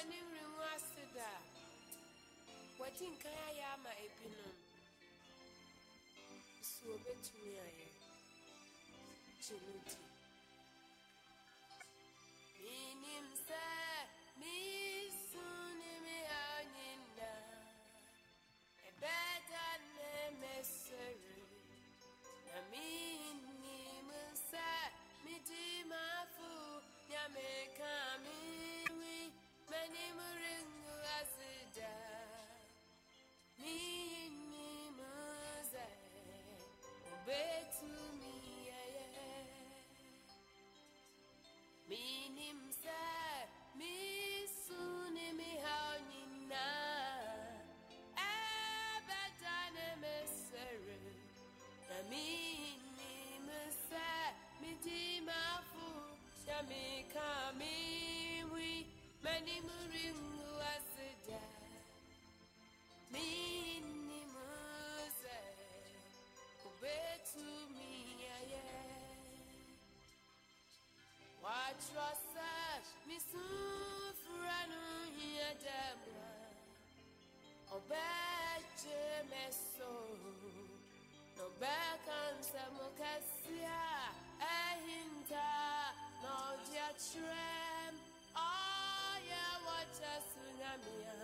Manim Rimwasida. What in Kayama Epinum? So bet me I Chinuti. Minim sa mi sunimi anyinda. E better name sir. Na minim sa mi di mafu ya me kami wi manim ringu asida. Minim sa betu mi Minim sa mi sunimi haunina abadane mesere na minim sa mi timafu shami kami wi manim ringu asida minim sa betu mi Watch yourself, me sufranu yadamwa. Obeje meso, no bekansa mokasia, ehinta, no diatrem. Oh yeah, watch us unamia.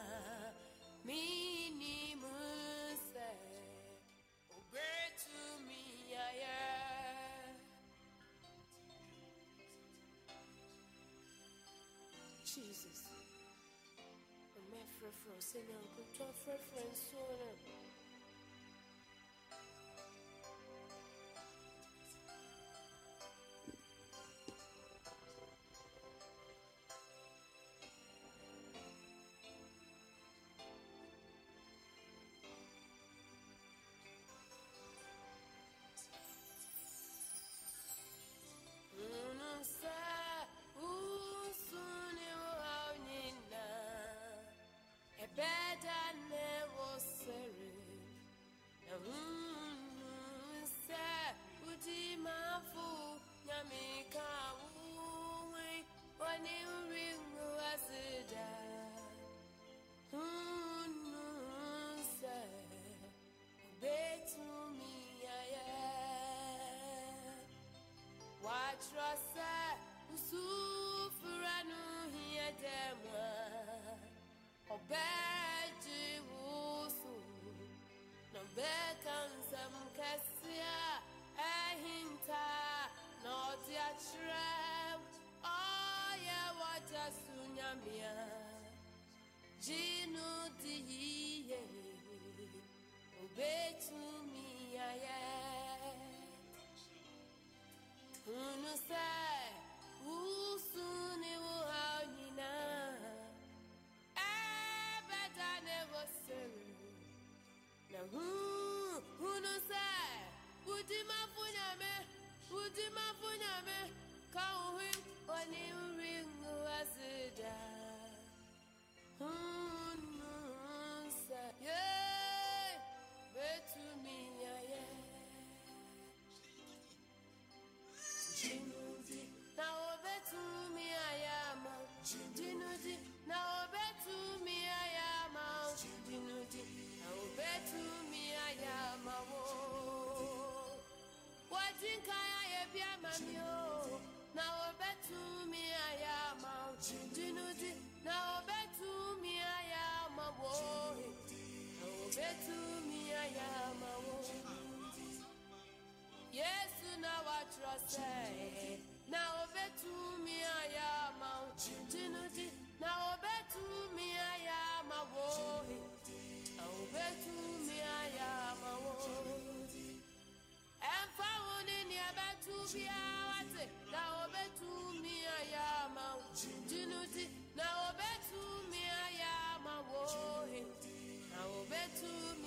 Minimuse, obetu mi Jesus, I'm a friend, send Uncle to a friend sooner. Better never serve. Say, would you my fool? Yamika, when you ring was it? Say, bet to me, watch Rasa, Usufranu here, damn. Obeji wusu no bekansa mkasia ehinta no diatrem oh yeah waja sunyamia jinu diye obetu mi aye unu say wusu ni wuhaunina now who knows that? Would you my funyame? Can't win when you ring was it? Who knows that? Yeah, bet to me, yeah. Jinudi, now bet to me, I am. Jinudi, now bet to me, I am. Jinudi. Now bet to me I am a woe. What think I be a mamio? Now bet to me I am a Jinudi. Now bet to me I am a woe. Now bet to me I am a woe. Yes, now I trust. Now bet to me I am a Jinudi. Now bet to me I am a woe. Obetu mi ayama wo Emfa woni ni abetu bia wate na obetu mi ayama Jinuti na obetu mi ayama wo na obetu